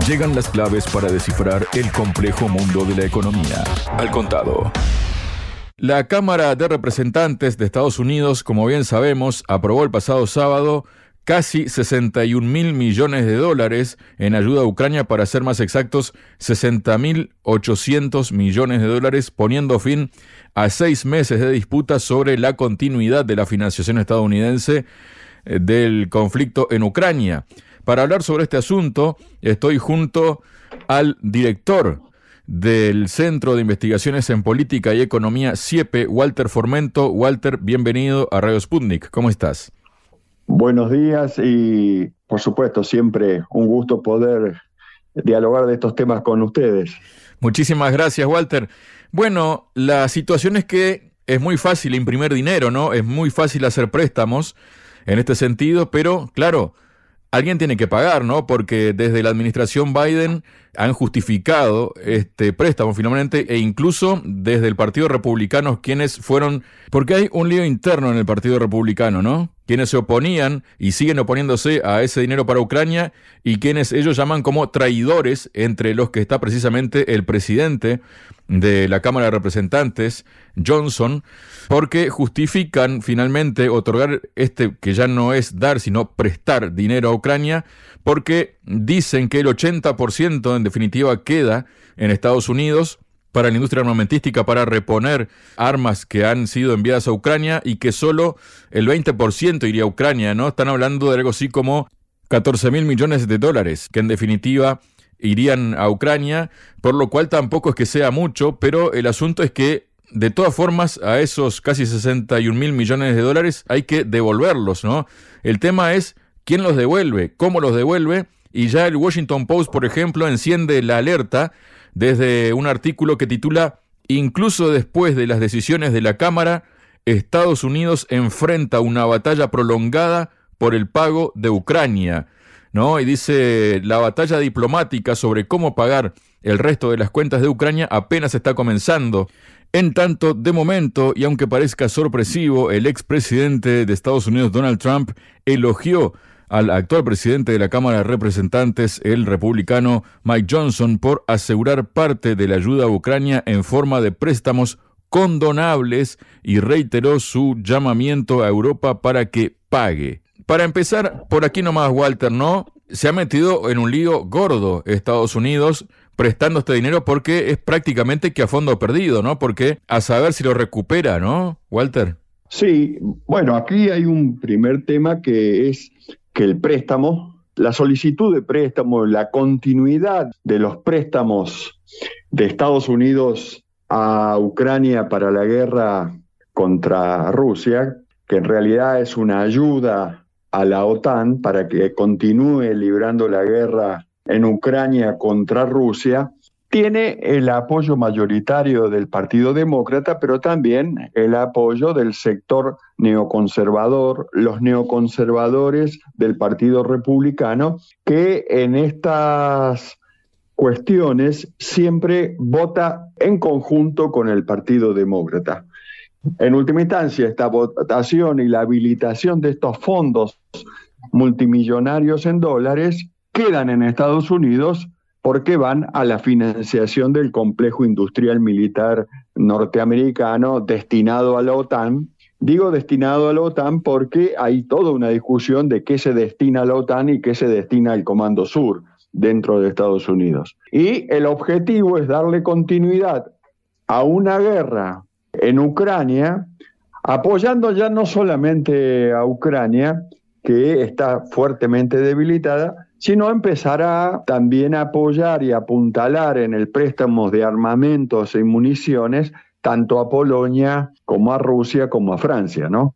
Llegan las claves para descifrar el complejo mundo de la economía. Al contado. La Cámara de Representantes de Estados Unidos, como bien sabemos, aprobó el pasado sábado casi 61.000 millones de dólares en ayuda a Ucrania, para ser más exactos, 60.800 millones de dólares, poniendo fin a 6 meses de disputa sobre la continuidad de la financiación estadounidense del conflicto en Ucrania. Para hablar sobre este asunto, estoy junto al director del Centro de Investigaciones en Política y Economía, CIEPE, Walter Formento. Walter, bienvenido a Radio Sputnik. ¿Cómo estás? Buenos días y, por supuesto, siempre un gusto poder dialogar de estos temas con ustedes. Muchísimas gracias, Walter. Bueno, la situación es que es muy fácil imprimir dinero, ¿no? Es muy fácil hacer préstamos en este sentido, pero, claro, alguien tiene que pagar, ¿no? Porque desde la administración Biden han justificado este préstamo finalmente, e incluso desde el Partido Republicano, quienes fueron... Porque hay un lío interno en el Partido Republicano, ¿no? Quienes se oponían y siguen oponiéndose a ese dinero para Ucrania, y quienes ellos llaman como traidores, entre los que está precisamente el presidente de la Cámara de Representantes, Johnson, porque justifican finalmente otorgar que ya no es dar, sino prestar dinero a Ucrania, porque dicen que el 80% en definitiva queda en Estados Unidos para la industria armamentística, para reponer armas que han sido enviadas a Ucrania, y que solo el 20% iría a Ucrania, ¿no? Están hablando de algo así como 14.000 millones de dólares, que en definitiva irían a Ucrania, por lo cual tampoco es que sea mucho, pero el asunto es que, de todas formas, a esos casi 61.000 millones de dólares hay que devolverlos, ¿no? El tema es quién los devuelve, cómo los devuelve, y ya el Washington Post, por ejemplo, enciende la alerta desde un artículo que titula: incluso después de las decisiones de la Cámara, Estados Unidos enfrenta una batalla prolongada por el pago de Ucrania, ¿no? Y dice: la batalla diplomática sobre cómo pagar el resto de las cuentas de Ucrania apenas está comenzando. En tanto, de momento, y aunque parezca sorpresivo, el expresidente de Estados Unidos, Donald Trump, elogió al actual presidente de la Cámara de Representantes, el republicano Mike Johnson, por asegurar parte de la ayuda a Ucrania en forma de préstamos condonables, y reiteró su llamamiento a Europa para que pague. Para empezar, por aquí nomás, Walter, ¿no? Se ha metido en un lío gordo Estados Unidos prestando este dinero, porque es prácticamente que a fondo perdido, ¿no? Porque a saber si lo recupera, ¿no, Walter? Sí, bueno, aquí hay un primer tema, que es que el préstamo, la solicitud de préstamo, la continuidad de los préstamos de Estados Unidos a Ucrania para la guerra contra Rusia, que en realidad es una ayuda a la OTAN para que continúe librando la guerra en Ucrania contra Rusia, tiene el apoyo mayoritario del Partido Demócrata, pero también el apoyo del sector neoconservador, los neoconservadores del Partido Republicano, que en estas cuestiones siempre vota en conjunto con el Partido Demócrata. En última instancia, esta votación y la habilitación de estos fondos multimillonarios en dólares quedan en Estados Unidos, porque van a la financiación del complejo industrial militar norteamericano destinado a la OTAN. Digo destinado a la OTAN porque hay toda una discusión de qué se destina a la OTAN y qué se destina al Comando Sur dentro de Estados Unidos. Y el objetivo es darle continuidad a una guerra en Ucrania, apoyando ya no solamente a Ucrania, que está fuertemente debilitada, sino empezar a también apoyar y apuntalar en el préstamo de armamentos y municiones tanto a Polonia como a Rusia como a Francia, ¿no?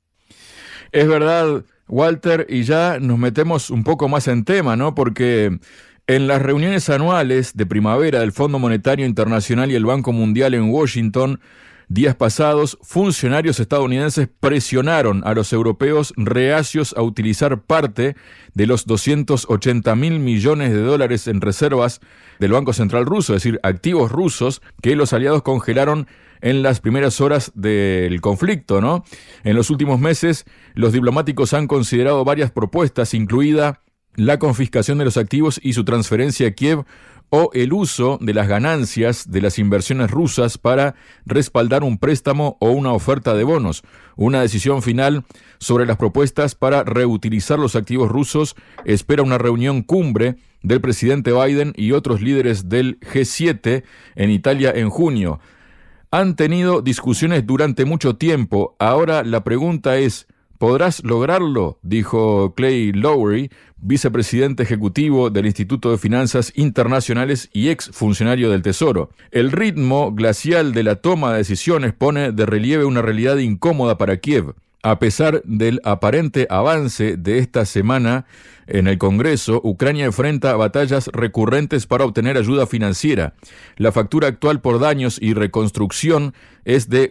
Es verdad, Walter, y ya nos metemos un poco más en tema, ¿no? Porque en las reuniones anuales de primavera del Fondo Monetario Internacional y el Banco Mundial en Washington, días pasados, funcionarios estadounidenses presionaron a los europeos reacios a utilizar parte de los 280.000 millones de dólares en reservas del Banco Central ruso, es decir, activos rusos que los aliados congelaron en las primeras horas del conflicto, ¿no? En los últimos meses, los diplomáticos han considerado varias propuestas, incluida la confiscación de los activos y su transferencia a Kiev, o el uso de las ganancias de las inversiones rusas para respaldar un préstamo o una oferta de bonos. Una decisión final sobre las propuestas para reutilizar los activos rusos espera una reunión cumbre del presidente Biden y otros líderes del G7 en Italia en junio. Han tenido discusiones durante mucho tiempo. Ahora la pregunta es, ¿podrás lograrlo?, dijo Clay Lowery, vicepresidente ejecutivo del Instituto de Finanzas Internacionales y ex funcionario del Tesoro. El ritmo glacial de la toma de decisiones pone de relieve una realidad incómoda para Kiev. A pesar del aparente avance de esta semana en el Congreso, Ucrania enfrenta batallas recurrentes para obtener ayuda financiera. La factura actual por daños y reconstrucción es de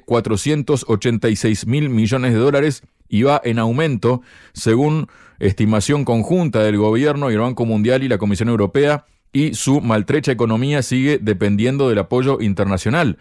486.000 millones de dólares y va en aumento, según estimación conjunta del gobierno y el Banco Mundial y la Comisión Europea, y su maltrecha economía sigue dependiendo del apoyo internacional.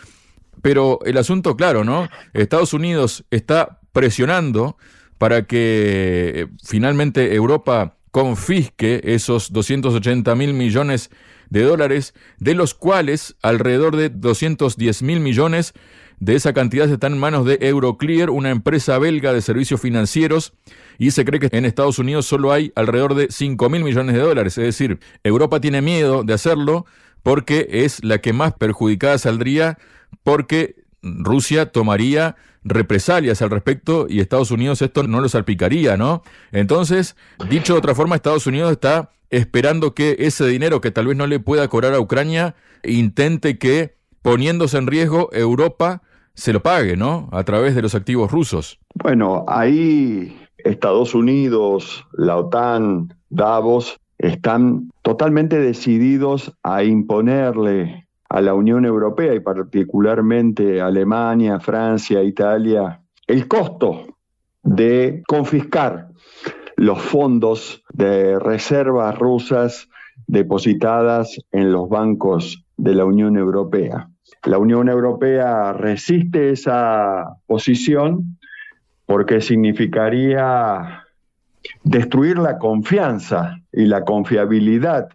Pero el asunto, claro, ¿no? Estados Unidos está presionando para que finalmente Europa confisque esos 280.000 millones de dólares, de los cuales alrededor de 210.000 millones de esa cantidad están en manos de Euroclear, una empresa belga de servicios financieros, y se cree que en Estados Unidos solo hay alrededor de 5.000 millones de dólares. Es decir, Europa tiene miedo de hacerlo porque es la que más perjudicada saldría, porque Rusia tomaría represalias al respecto y Estados Unidos esto no lo salpicaría, ¿no? Entonces, dicho de otra forma, Estados Unidos está esperando que ese dinero que tal vez no le pueda cobrar a Ucrania, intente que, poniéndose en riesgo, Europa se lo pague, ¿no?, a través de los activos rusos. Bueno, ahí Estados Unidos, la OTAN, Davos, están totalmente decididos a imponerle a la Unión Europea y particularmente a Alemania, Francia, Italia, el costo de confiscar los fondos de reservas rusas depositadas en los bancos de la Unión Europea. La Unión Europea resiste esa posición porque significaría destruir la confianza y la confiabilidad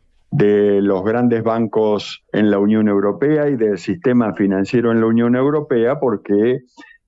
de los grandes bancos en la Unión Europea y del sistema financiero en la Unión Europea, porque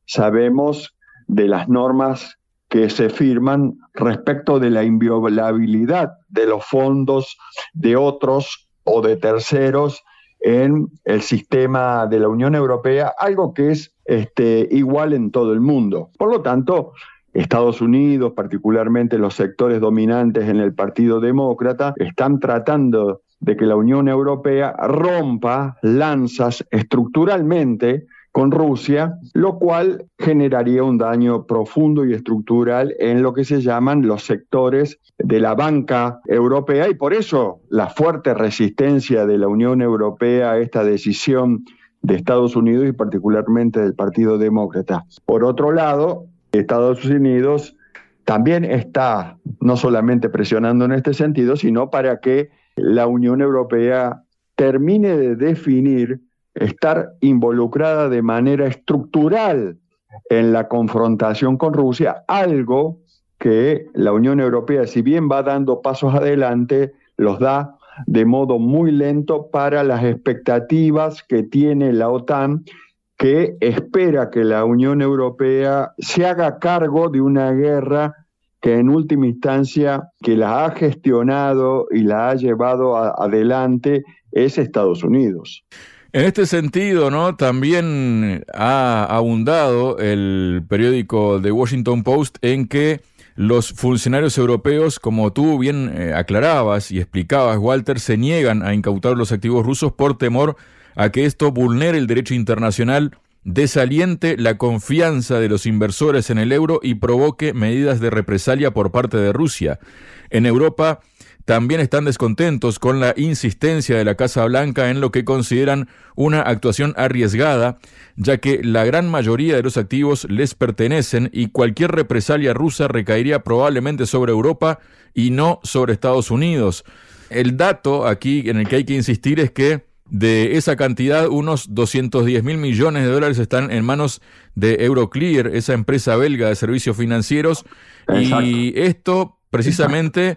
sabemos de las normas que se firman respecto de la inviolabilidad de los fondos de otros o de terceros en el sistema de la Unión Europea, algo que es igual en todo el mundo. Por lo tanto, Estados Unidos, particularmente los sectores dominantes en el Partido Demócrata, están tratando de que la Unión Europea rompa lanzas estructuralmente con Rusia, lo cual generaría un daño profundo y estructural en lo que se llaman los sectores de la banca europea, y por eso la fuerte resistencia de la Unión Europea a esta decisión de Estados Unidos y particularmente del Partido Demócrata. Por otro lado, Estados Unidos también está no solamente presionando en este sentido, sino para que la Unión Europea termine de definir estar involucrada de manera estructural en la confrontación con Rusia, algo que la Unión Europea, si bien va dando pasos adelante, los da de modo muy lento para las expectativas que tiene la OTAN, que espera que la Unión Europea se haga cargo de una guerra que en última instancia que la ha gestionado y la ha llevado adelante es Estados Unidos. En este sentido, ¿no?, también ha abundado el periódico The Washington Post en que los funcionarios europeos, como tú bien aclarabas y explicabas, Walter, se niegan a incautar los activos rusos por temor a que esto vulnere el derecho internacional, desaliente la confianza de los inversores en el euro y provoque medidas de represalia por parte de Rusia. En Europa también están descontentos con la insistencia de la Casa Blanca en lo que consideran una actuación arriesgada, ya que la gran mayoría de los activos les pertenecen y cualquier represalia rusa recaería probablemente sobre Europa y no sobre Estados Unidos. El dato aquí en el que hay que insistir es que de esa cantidad, unos 210.000 millones de dólares están en manos de Euroclear, esa empresa belga de servicios financieros. Exacto. Y esto precisamente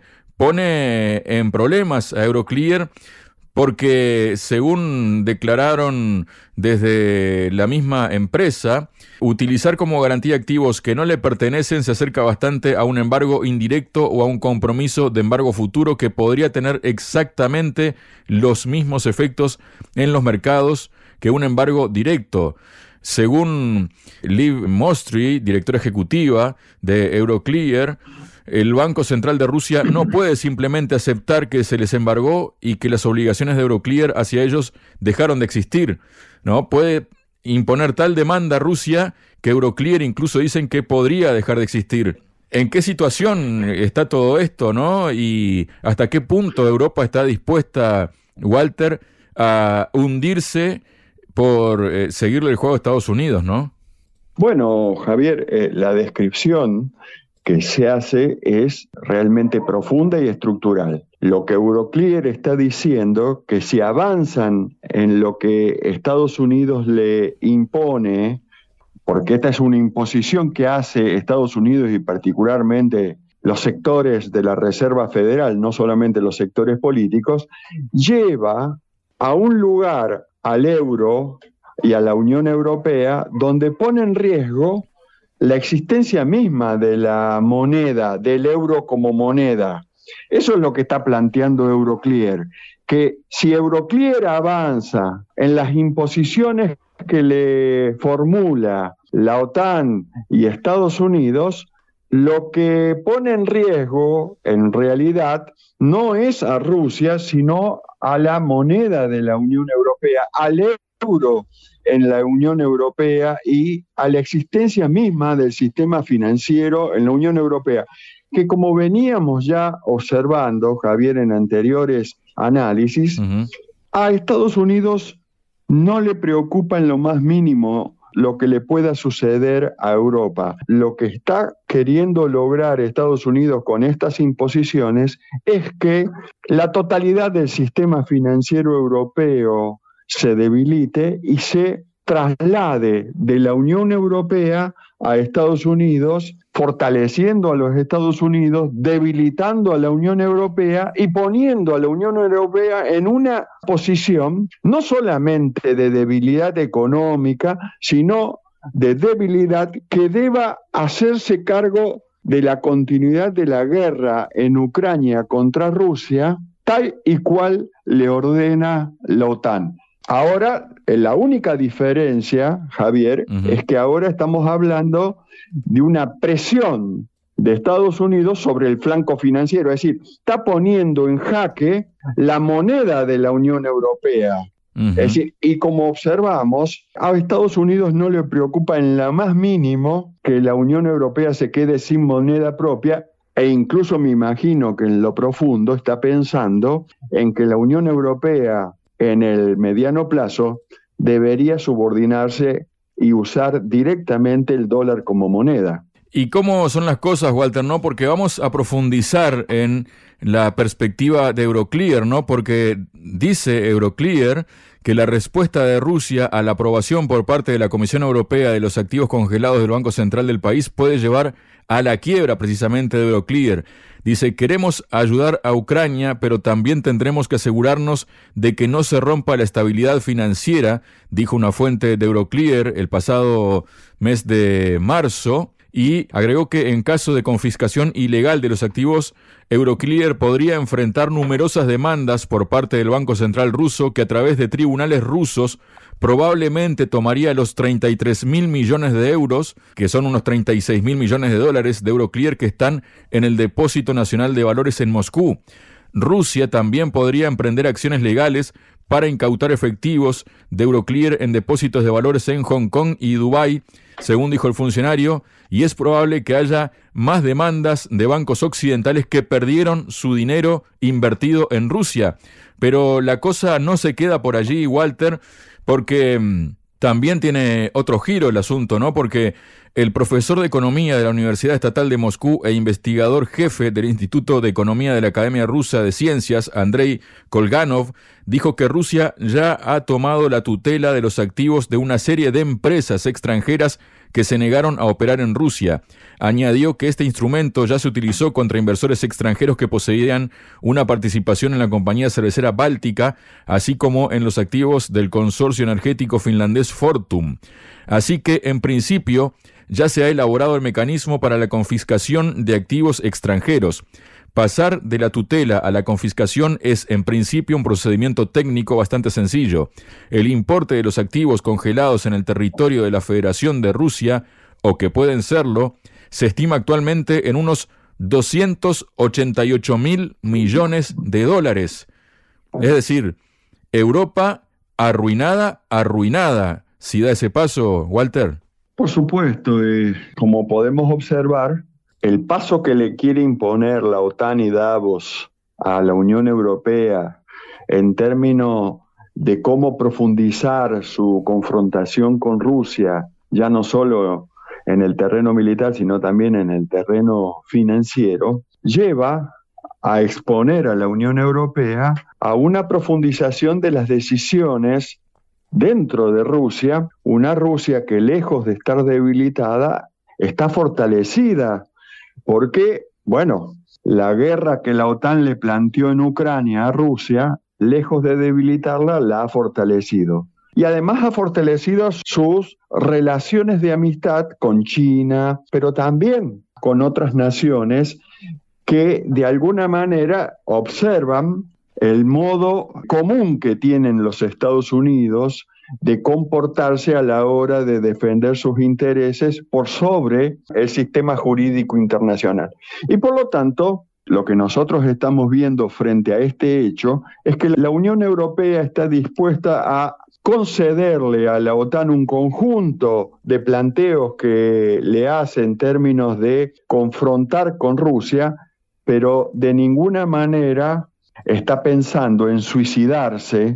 pone en problemas a Euroclear porque, según declararon desde la misma empresa, utilizar como garantía activos que no le pertenecen se acerca bastante a un embargo indirecto o a un compromiso de embargo futuro que podría tener exactamente los mismos efectos en los mercados que un embargo directo. Según Liv Mostry, directora ejecutiva de Euroclear, el Banco Central de Rusia no puede simplemente aceptar que se les embargó y que las obligaciones de Euroclear hacia ellos dejaron de existir, ¿no? Puede imponer tal demanda a Rusia que Euroclear incluso dicen que podría dejar de existir. ¿En qué situación está todo esto, no? Y hasta qué punto Europa está dispuesta, Walter, a hundirse por seguirle el juego a Estados Unidos, ¿no? Bueno, Javier, la descripción que se hace es realmente profunda y estructural. Lo que Euroclear está diciendo, que si avanzan en lo que Estados Unidos le impone, porque esta es una imposición que hace Estados Unidos y particularmente los sectores de la Reserva Federal, no solamente los sectores políticos, lleva a un lugar al euro y a la Unión Europea donde pone en riesgo la existencia misma de la moneda, del euro como moneda. Eso es lo que está planteando Euroclear, que si Euroclear avanza en las imposiciones que le formula la OTAN y Estados Unidos, lo que pone en riesgo, en realidad, no es a Rusia, sino a la moneda de la Unión Europea, al euro en la Unión Europea y a la existencia misma del sistema financiero en la Unión Europea, que como veníamos ya observando, Javier, en anteriores análisis, a Estados Unidos no le preocupa en lo más mínimo lo que le pueda suceder a Europa. Lo que está queriendo lograr Estados Unidos con estas imposiciones es que la totalidad del sistema financiero europeo se debilite y se traslade de la Unión Europea a Estados Unidos, fortaleciendo a los Estados Unidos, debilitando a la Unión Europea y poniendo a la Unión Europea en una posición no solamente de debilidad económica, sino de debilidad que deba hacerse cargo de la continuidad de la guerra en Ucrania contra Rusia, tal y cual le ordena la OTAN. Ahora, la única diferencia, Javier, es que ahora estamos hablando de una presión de Estados Unidos sobre el flanco financiero, es decir, está poniendo en jaque la moneda de la Unión Europea. Es decir, y como observamos, a Estados Unidos no le preocupa en lo más mínimo que la Unión Europea se quede sin moneda propia, e incluso me imagino que en lo profundo está pensando en que la Unión Europea en el mediano plazo debería subordinarse y usar directamente el dólar como moneda. ¿Y cómo son las cosas, Walter? ¿No? Porque vamos a profundizar en la perspectiva de Euroclear, ¿no? Porque dice Euroclear que la respuesta de Rusia a la aprobación por parte de la Comisión Europea de los activos congelados del Banco Central del país puede llevar a la quiebra precisamente de Euroclear. Dice, queremos ayudar a Ucrania, pero también tendremos que asegurarnos de que no se rompa la estabilidad financiera, dijo una fuente de Euroclear el pasado mes de marzo, y agregó que en caso de confiscación ilegal de los activos, Euroclear podría enfrentar numerosas demandas por parte del Banco Central ruso que a través de tribunales rusos probablemente tomaría los 33.000 millones de euros, que son unos 36.000 millones de dólares de Euroclear que están en el Depósito Nacional de Valores en Moscú. Rusia también podría emprender acciones legales para incautar efectivos de Euroclear en depósitos de valores en Hong Kong y Dubái, según dijo el funcionario, y es probable que haya más demandas de bancos occidentales que perdieron su dinero invertido en Rusia. Pero la cosa no se queda por allí, Walter, porque también tiene otro giro el asunto, ¿no? Porque el profesor de Economía de la Universidad Estatal de Moscú e investigador jefe del Instituto de Economía de la Academia Rusa de Ciencias, Andrei Kolganov, dijo que Rusia ya ha tomado la tutela de los activos de una serie de empresas extranjeras que se negaron a operar en Rusia. Añadió que este instrumento ya se utilizó contra inversores extranjeros que poseían una participación en la compañía cervecera Báltica, así como en los activos del consorcio energético finlandés Fortum. Así que, en principio, ya se ha elaborado el mecanismo para la confiscación de activos extranjeros. Pasar de la tutela a la confiscación es, en principio, un procedimiento técnico bastante sencillo. El importe de los activos congelados en el territorio de la Federación de Rusia, o que pueden serlo, se estima actualmente en unos 288.000 millones de dólares. Es decir, Europa arruinada, si da ese paso, Walter. Por supuesto, como podemos observar, el paso que le quiere imponer la OTAN y Davos a la Unión Europea en términos de cómo profundizar su confrontación con Rusia, ya no solo en el terreno militar, sino también en el terreno financiero, lleva a exponer a la Unión Europea a una profundización de las decisiones dentro de Rusia, una Rusia que lejos de estar debilitada, está fortalecida. Porque, bueno, la guerra que la OTAN le planteó en Ucrania a Rusia, lejos de debilitarla, la ha fortalecido. Y además ha fortalecido sus relaciones de amistad con China, pero también con otras naciones que de alguna manera observan el modo común que tienen los Estados Unidos de comportarse a la hora de defender sus intereses por sobre el sistema jurídico internacional. Y por lo tanto, lo que nosotros estamos viendo frente a este hecho es que la Unión Europea está dispuesta a concederle a la OTAN un conjunto de planteos que le hace en términos de confrontar con Rusia, pero de ninguna manera está pensando en suicidarse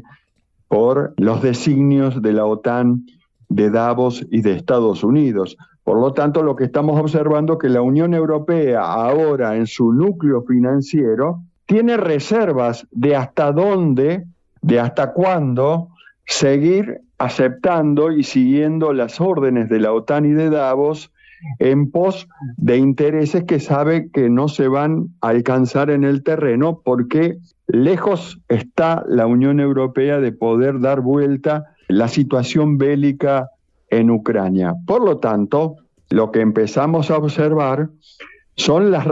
por los designios de la OTAN, de Davos y de Estados Unidos. Por lo tanto, lo que estamos observando es que la Unión Europea ahora en su núcleo financiero tiene reservas de hasta dónde, de hasta cuándo seguir aceptando y siguiendo las órdenes de la OTAN y de Davos en pos de intereses que sabe que no se van a alcanzar en el terreno porque lejos está la Unión Europea de poder dar vuelta la situación bélica en Ucrania. Por lo tanto, lo que empezamos a observar son las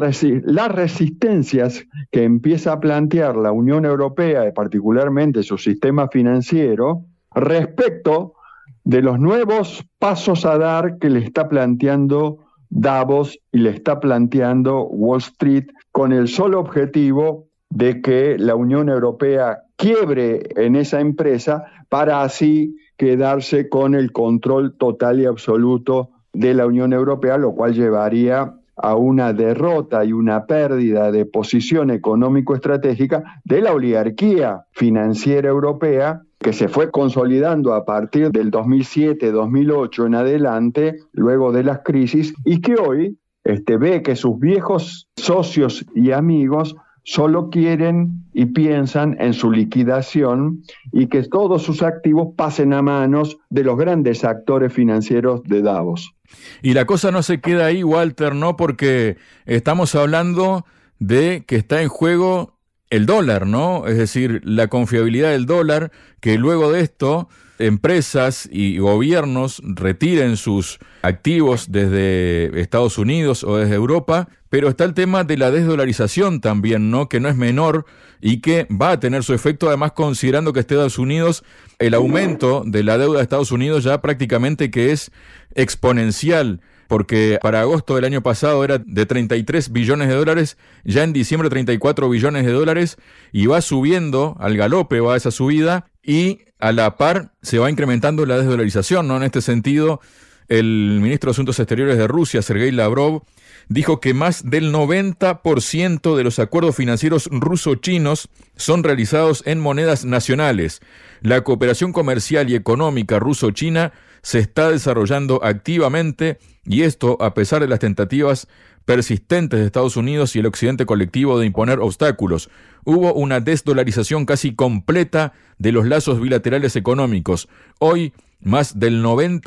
resistencias que empieza a plantear la Unión Europea, particularmente su sistema financiero, respecto de los nuevos pasos a dar que le está planteando Davos y le está planteando Wall Street con el solo objetivo de que la Unión Europea quiebre en esa empresa para así quedarse con el control total y absoluto de la Unión Europea, lo cual llevaría a una derrota y una pérdida de posición económico-estratégica de la oligarquía financiera europea que se fue consolidando a partir del 2007-2008 en adelante, luego de las crisis, y que hoy ve que sus viejos socios y amigos solo quieren y piensan en su liquidación y que todos sus activos pasen a manos de los grandes actores financieros de Davos. Y la cosa no se queda ahí, Walter, ¿no? Porque estamos hablando de que está en juego el dólar, ¿no? Es decir, la confiabilidad del dólar, que luego de esto empresas y gobiernos retiren sus activos desde Estados Unidos o desde Europa, pero está el tema de la desdolarización también, ¿no? Que no es menor y que va a tener su efecto, además considerando que Estados Unidos, el aumento de la deuda de Estados Unidos ya prácticamente que es exponencial, porque para agosto del año pasado era de 33 billones de dólares, ya en diciembre 34 billones de dólares, y va subiendo, al galope va esa subida, y a la par se va incrementando la desdolarización, ¿no? En este sentido, el ministro de Asuntos Exteriores de Rusia, Sergei Lavrov, dijo que más del 90% de los acuerdos financieros ruso-chinos son realizados en monedas nacionales. La cooperación comercial y económica ruso-china se está desarrollando activamente y esto a pesar de las tentativas persistentes de Estados Unidos y el occidente colectivo de imponer obstáculos. Hubo una desdolarización casi completa de los lazos bilaterales económicos. Hoy, más del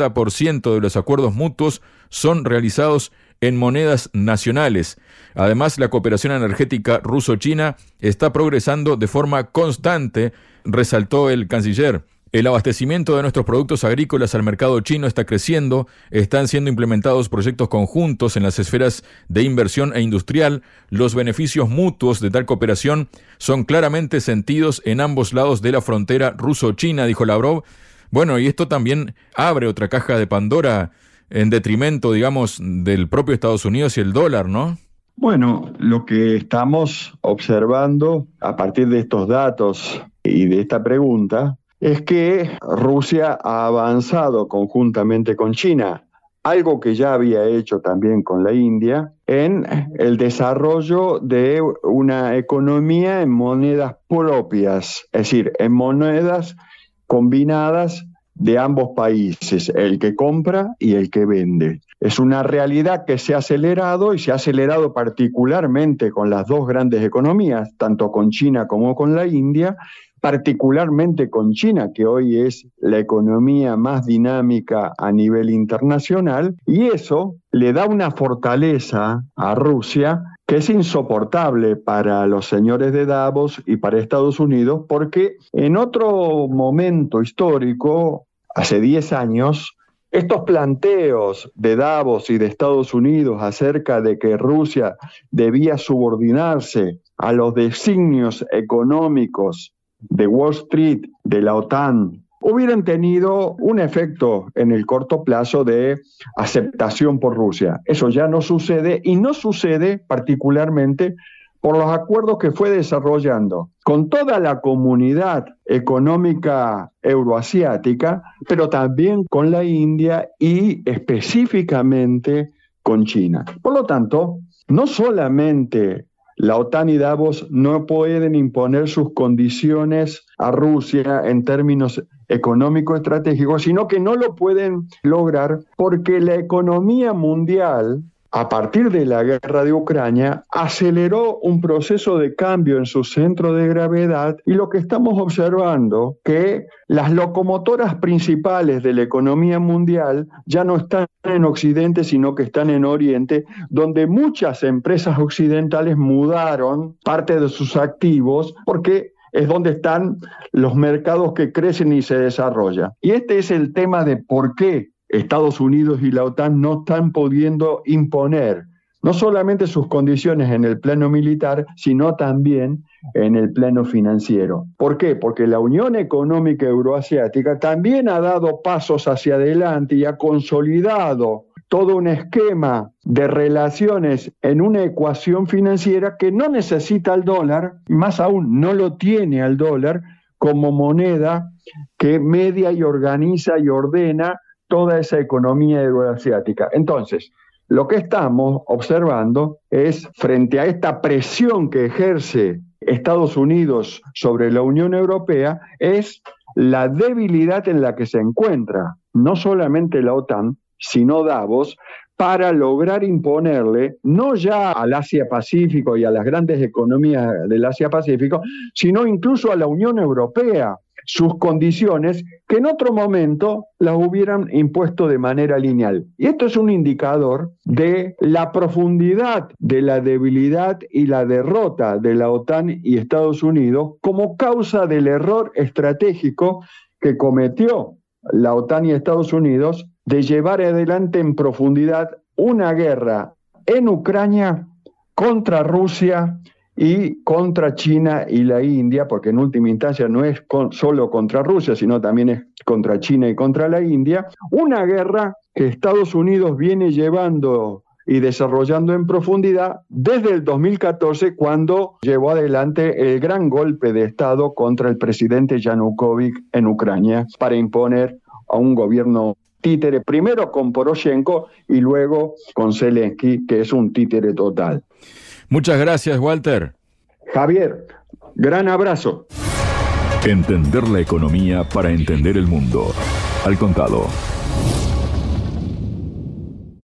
90% de los acuerdos mutuos son realizados en monedas nacionales. Además, la cooperación energética ruso-china está progresando de forma constante, resaltó el canciller. El abastecimiento de nuestros productos agrícolas al mercado chino está creciendo, están siendo implementados proyectos conjuntos en las esferas de inversión e industrial. Los beneficios mutuos de tal cooperación son claramente sentidos en ambos lados de la frontera ruso-china, dijo Lavrov. Bueno, y esto también abre otra caja de Pandora en detrimento, digamos, del propio Estados Unidos y el dólar, ¿no? Bueno, lo que estamos observando a partir de estos datos y de esta pregunta es que Rusia ha avanzado conjuntamente con China, algo que ya había hecho también con la India, en el desarrollo de una economía en monedas propias, es decir, en monedas combinadas de ambos países, el que compra y el que vende. Es una realidad que se ha acelerado y se ha acelerado particularmente con las dos grandes economías, tanto con China como con la India, particularmente con China, que hoy es la economía más dinámica a nivel internacional, y eso le da una fortaleza a Rusia que es insoportable para los señores de Davos y para Estados Unidos, porque en otro momento histórico, hace 10 años, estos planteos de Davos y de Estados Unidos acerca de que Rusia debía subordinarse a los designios económicos de Wall Street, de la OTAN, hubieran tenido un efecto en el corto plazo de aceptación por Rusia. Eso ya no sucede, y no sucede particularmente por los acuerdos que fue desarrollando con toda la comunidad económica euroasiática, pero también con la India y específicamente con China. Por lo tanto, no solamente la OTAN y Davos no pueden imponer sus condiciones a Rusia en términos económico-estratégicos, sino que no lo pueden lograr porque la economía mundial, a partir de la guerra de Ucrania, aceleró un proceso de cambio en su centro de gravedad, y lo que estamos observando que las locomotoras principales de la economía mundial ya no están en Occidente, sino que están en Oriente, donde muchas empresas occidentales mudaron parte de sus activos porque es donde están los mercados que crecen y se desarrollan. Y este es el tema de por qué Estados Unidos y la OTAN no están pudiendo imponer no solamente sus condiciones en el plano militar, sino también en el plano financiero. ¿Por qué? Porque la Unión Económica Euroasiática también ha dado pasos hacia adelante y ha consolidado todo un esquema de relaciones en una ecuación financiera que no necesita al dólar, y más aún no lo tiene al dólar como moneda que media y organiza y ordena toda esa economía euroasiática. Entonces, lo que estamos observando es, frente a esta presión que ejerce Estados Unidos sobre la Unión Europea, es la debilidad en la que se encuentra no solamente la OTAN, sino Davos, para lograr imponerle, no ya al Asia-Pacífico y a las grandes economías del Asia-Pacífico, sino incluso a la Unión Europea, sus condiciones que en otro momento las hubieran impuesto de manera lineal. Y esto es un indicador de la profundidad de la debilidad y la derrota de la OTAN y Estados Unidos como causa del error estratégico que cometió la OTAN y Estados Unidos de llevar adelante en profundidad una guerra en Ucrania contra Rusia y contra China y la India, porque en última instancia no es solo contra Rusia, sino también es contra China y contra la India, una guerra que Estados Unidos viene llevando y desarrollando en profundidad desde el 2014, cuando llevó adelante el gran golpe de Estado contra el presidente Yanukovych en Ucrania para imponer a un gobierno títere, primero con Poroshenko y luego con Zelensky, que es un títere total. Muchas gracias, Walter. Javier, gran abrazo. Entender la economía para entender el mundo. Al contado.